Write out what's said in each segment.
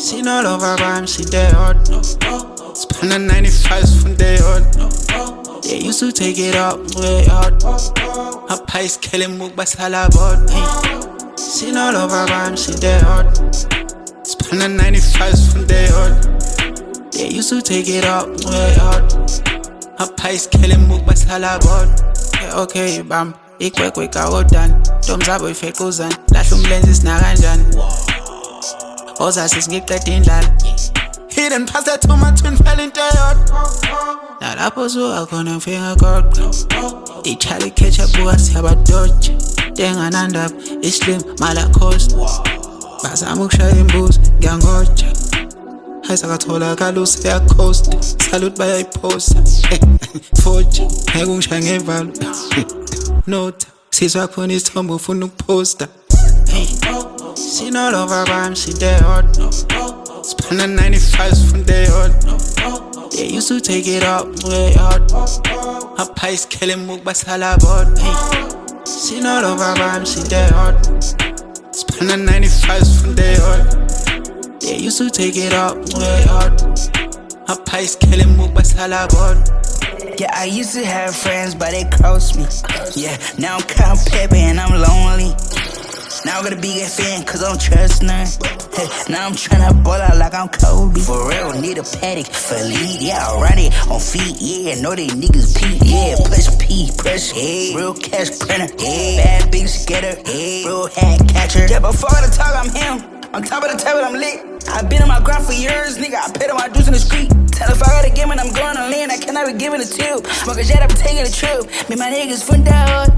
Seen all over rhyme, see they hard. Spend the 95s from day hard. They used to take it up way hard. A pies killing move by salabot. Seen all over rhyme, see they hard. Spend the 95s from day hard. They used to take it up way hard. A pies killing move by salabot. Okay, bam. Ikwekwe kawodan Dom zabo ifekuzan Lahle umlenzi sina kanjani Ozasi singiqeda indlala Hidden past that to my twin fell into yard Nalapho suka khona ngifika kodwa Ichali ketchup buka siyabadoja Tenganandaba islim mala coast Bazama ukushaya imbuzi ngiyangoja Hayisakatholakala useyacoast Salute bayayiposta Forge ngeke ungishaye ngevalo Note, sizwa khona isithombe ufuna ukuposta Seen all over rhyme, see they hard. Spend the 95s from day hard. They used to take it up way hard. A pies killing move by salabot. Seen all over rhyme, see they hard. Spend the 95s from day hard. They used to take it up way hard. A pies killing move by salabot. Yeah, I used to have friends, but they crossed me. Yeah, now I'm kinda peppy and I'm lonely. Now I'm gonna be a fan cause I don't trust none. Hey, now I'm tryna ball out like I'm Kobe. For real, need a paddock for lead. Yeah, I run it on feet. Yeah, know they niggas peep. Yeah, push P, push A. Real cash printer. Yeah, bad bitch getter. Yeah, real hat catcher. Yeah, before the talk, I'm him. On top of the table, I'm lit. I've been on my grind for years, nigga. I paid on my dues in the street. Tell if I got a game and I'm going to land, I cannot be giving a tip. Smoke a jet, I'm taking a trip. Me, my niggas from down.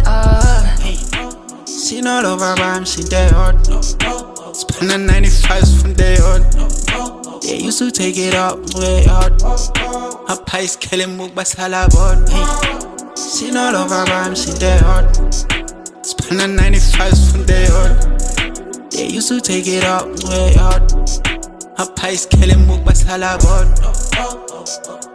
Seen all over rhyme, see they hard. Spend the 95s from day hard. They used to take it up way hard. A pies killing move by salabot. Seen all over rhyme, see they hard. Spend the 95s from day hard. They used to take it up way hard. A pies killing move by salabot.